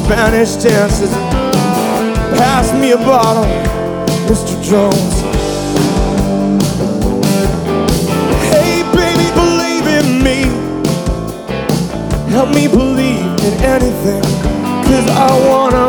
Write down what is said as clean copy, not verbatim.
Spanish dances. Pass me a bottle, Mr. Jones.